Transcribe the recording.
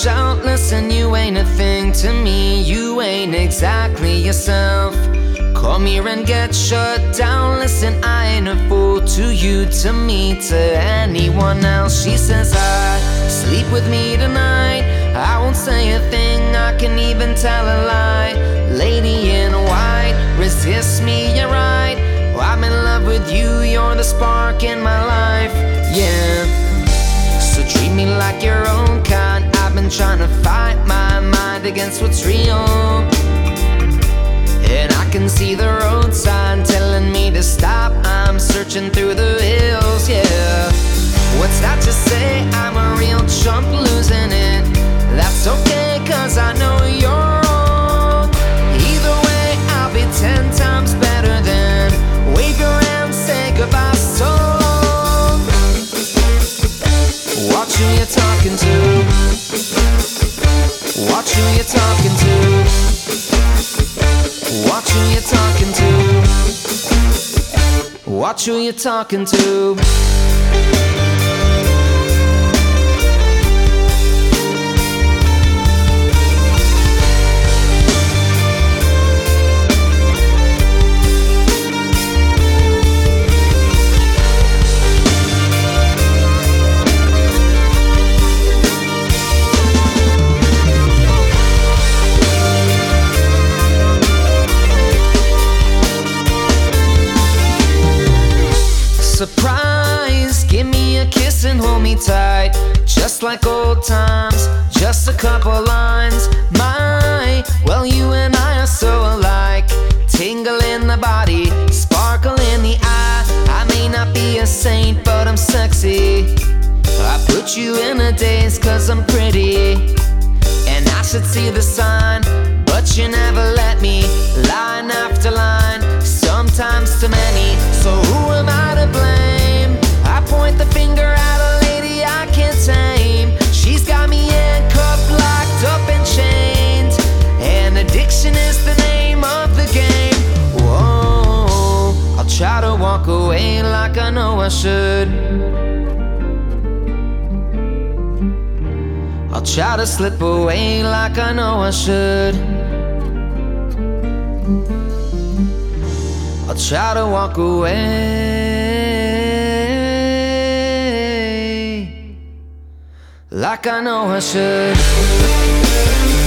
shout, listen, you ain't a thing to me. You ain't exactly yourself. Come here and get shut down. Listen, I ain't a fool to you, to me, to anyone else. She says, sleep with me tonight. I won't say a thing, I can even tell a lie. Lady in white, resist me, you're right. I'm in love with you, you're the spark in my life, yeah. So treat me like your own kind. I've been trying to fight my mind against what's real, and I can see the road sign telling me to stop. I'm searching through the hills, yeah. What's that to say? I'm a real chump losing it. That's okay, cause I know you're wrong. Either way, I'll be 10 times better than wave your hand, say goodbye so long. Watch who you're talking to. Watch who you're talking to. Watch who you're talking to. Watch who you're talking to. Surprise, give me a kiss and hold me tight, just like old times, just a couple lines. My, well, you and I are so alike. Tingle in the body, sparkle in the eye. I may not be a saint, but I'm sexy. I put you in a daze cause I'm pretty, and I should see the sign, but you never let me. Line after line, sometimes too many. So who am I to blame? I point the finger at a lady I can't tame. She's got me handcuffed, locked up and chained, and addiction is the name of the game. Whoa, I'll try to walk away like I know I should. I'll try to slip away like I know I should. I'll try to walk away like I know I should.